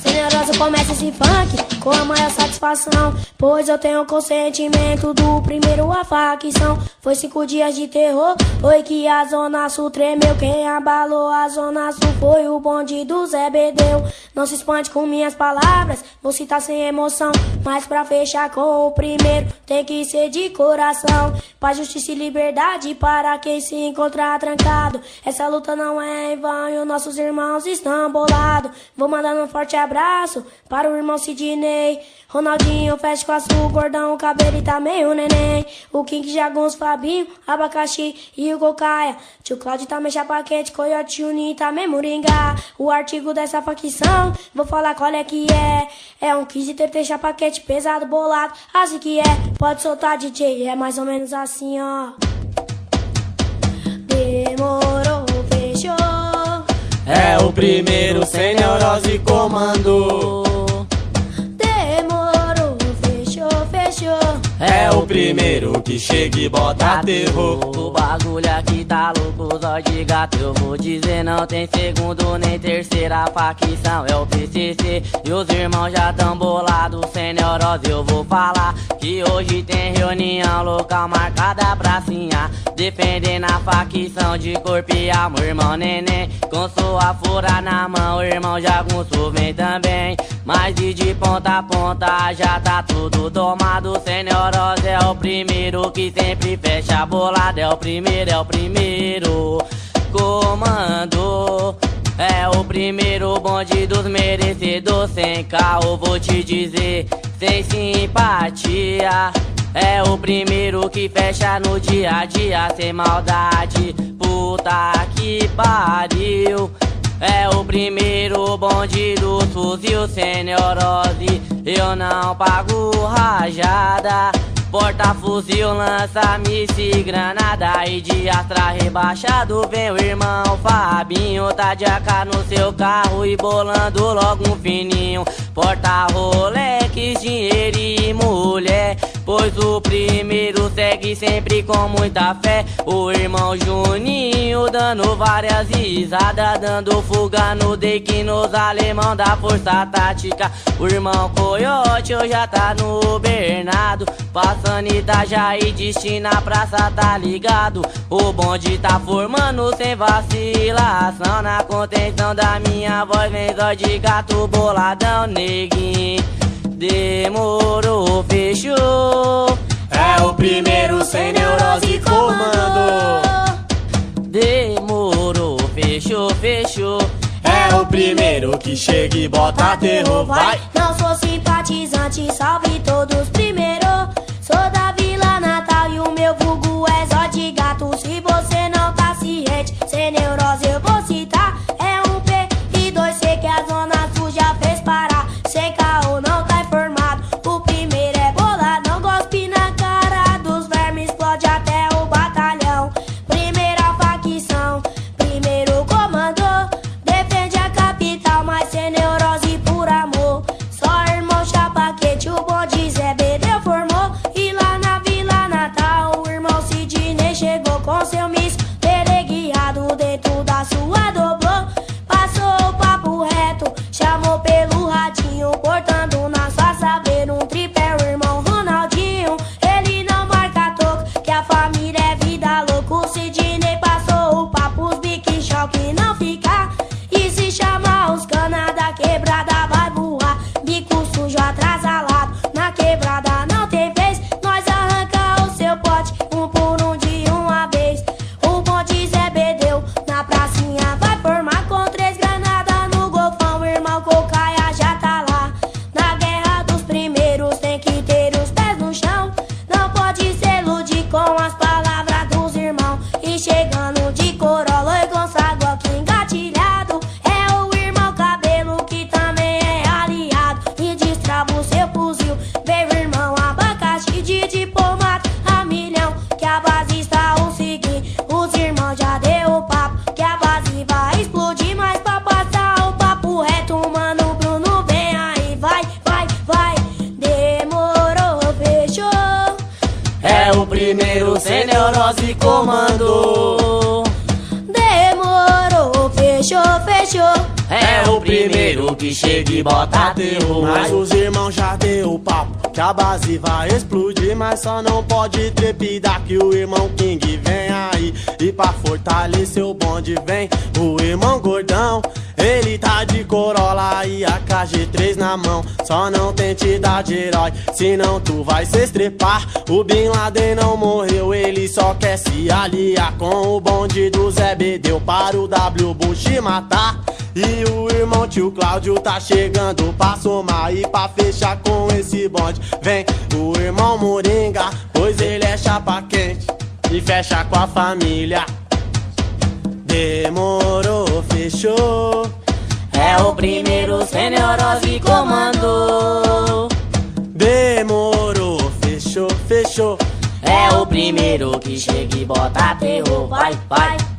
Generosa começa esse funk com a maior satisfação, pois eu tenho consentimento do primeiro a facção. Foi 5 dias de terror, foi que a Zona Sul tremeu. Quem abalou a Zona Sul foi o bonde do Zé Bedeu. Não se espante com minhas palavras, vou citar sem emoção, mas pra fechar com o primeiro tem que ser de coração. Paz, justiça e liberdade para quem se encontrar trancado. Essa luta não é em vão e os nossos irmãos estão bolados. Vou mandando um forte abraço para o irmão Sidney, Ronaldinho, Fest com açúcar, Gordão, Cabelo e também o Neném, o King, Jaguns, Fabinho, Abacaxi e o Gocaia. Tio Cláudio também Chapa Quente, Coyote, Juninho também Moringá. O artigo dessa facção, vou falar qual é que é. É um 15 TT Chapa Quente, pesado, bolado, assim que é. Pode soltar, DJ, é mais ou menos assim, ó. Demorou, fechou. É o primeiro sem neurose e comando. Demorou, fechou, fechou. É o primeiro que chega e bota terror. O bagulho aqui tá louco, só de gato eu vou dizer. Não tem segundo nem terceira facção, é o PCC. E os irmãos já tão bolados, sem neurose eu vou falar que hoje tem reunião local marcada pra sinhar, defendendo a facção de corpo e alma. O irmão Neném com sua fura na mão, o irmão Jagunço vem também. Mas e de ponta a ponta já tá tudo tomado. Sem neurose é o primeiro que sempre fecha a bolada. É o primeiro comando. É o primeiro bonde dos merecedores. Sem caô vou te dizer, sem simpatia. É o primeiro que fecha no dia a dia, sem maldade. Puta que pariu. É o primeiro bonde do fuzil, sem neurose eu não pago rajada. Porta fuzil, lança míssil, granada e de Astra rebaixado vem o irmão Fabinho. Tá de AK no seu carro e bolando logo um fininho. Porta Rolex, dinheiro e mulher, pois o primeiro segue sempre com muita fé. O irmão Juninho dando várias risadas, dando fuga no deck nos alemão da força tática. O irmão Coyote hoje já tá no Bernardo, passando Itajaí, destino a praça, tá ligado? O bonde tá formando sem vacilação, na contenção da minha voz vem só de gato boladão, neguinho. Demorou, fechou. É o primeiro sem neurose e comando. Demorou, fechou, fechou. É o primeiro que chega e bota terror, vai. Não sou simpatizante, salve todos primeiro. Sou da Vila Natal e o meu vulgo é Zó de Gato. Se você não tá ciente, sem neurose eu vou citar. É um P e 2C que a Zona Sul já fez parar. Sem caô não tá informado, o primeiro é boladão. Gospe na cara dos vermes, explode até o batalhão. Primeira facção, primeiro comandou, defende a capital, mas sem neurose por amor. Só irmão Chapa Quente, o bonde Zé Bedeu formou. E lá na Vila Natal o irmão Sidney chegou com seu míssil teleguiado dentro da sua dobrou. Passou o papo reto, chamou pelo ratinho, portando na sua saber um tripé. O irmão Ronaldinho, ele não marca toco, que a família é vida louca. O Sidney passou o papo, os bique choque não ficar. E se chamar os cana da quebrada vai voar. Bico sujo atrasalado, na quebrada não tem vez. Nós arranca o seu pote, um por um de uma vez. O bonde Zé Bedeu na pracinha vai formar com 3 granadas no golfão. O irmão Cocaia já tá lá. Na guerra dos primeiros tem que ter os pés no chão. Não pode se iludir com as palavras dos irmãos. E chegando de Corolla e Gonçalo aqui engatilhado, é o irmão Cabelo que também é aliado. E destrava o seu fuzil, veio o irmão Abacaxi de diplomata a milhão. Que a base está o seguinte, os irmãos já deu o papo, que a base vai explodir. Mas pra passar o papo reto, mano, Bruno vem aí, vai, vai, vai. Demorou, fechou. É o primeiro sem neurose e comando. Demorou, fechou, fechou. é o primeiro que chega e bota terror. Mas os irmãos já deu o papo que a base vai explodir, mas só não pode trepidar que o irmão King vem aí. E pra fortalecer o bonde vem o irmão Gordão. Ele tá de Corolla e a KG3 na mão. Só não tente dar de herói, senão tu vai se estrepar. O Bin Laden não morreu, ele só quer se aliar com o bonde do Zé Bedeu para o W Bush matar. E o irmão tio Cláudio tá chegando pra somar e pra fechar com esse bonde vem o irmão Moringa, pois ele é chapa quente e fecha com a família. Demorou, fechou. É o primeiro sem neurose comando. Demorou, fechou, fechou. É o primeiro que chega e bota terror. Vai, vai.